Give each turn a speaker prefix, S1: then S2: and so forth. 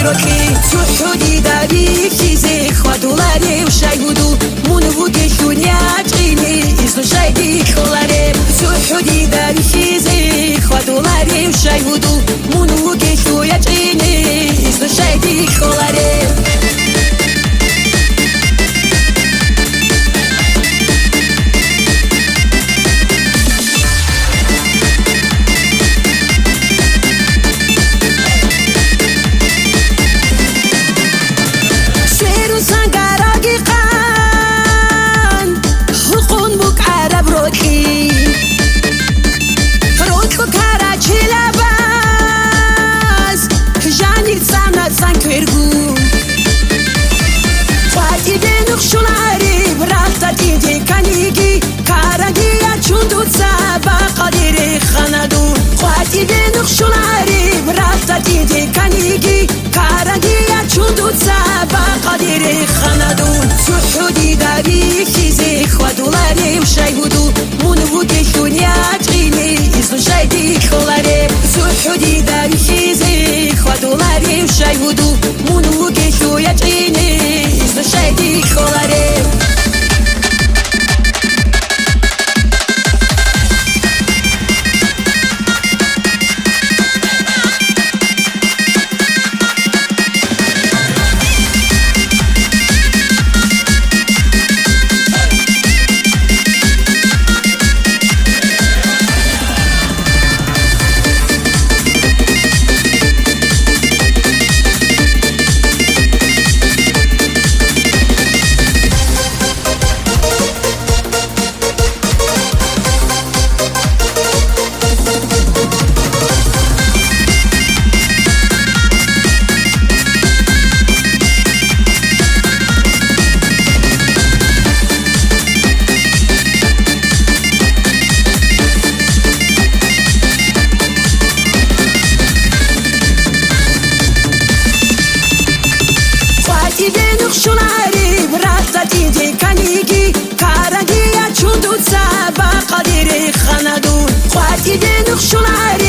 S1: روکی تو حدی داری چیزی خودولاری و شای بودو منو بودی خونیات قیمی ایزو شایدی خولاری تو حدی داری چیزی خودولاری و شای بودو منو بودی خونیات قیمی ایزو شایدی خولاری شای بودو منو که شویت اینه ایزو شایدی خولاره شولاری برات دیدی کنیگی کارگی چون دوست با قدری خندون خواهی دنخ شولاری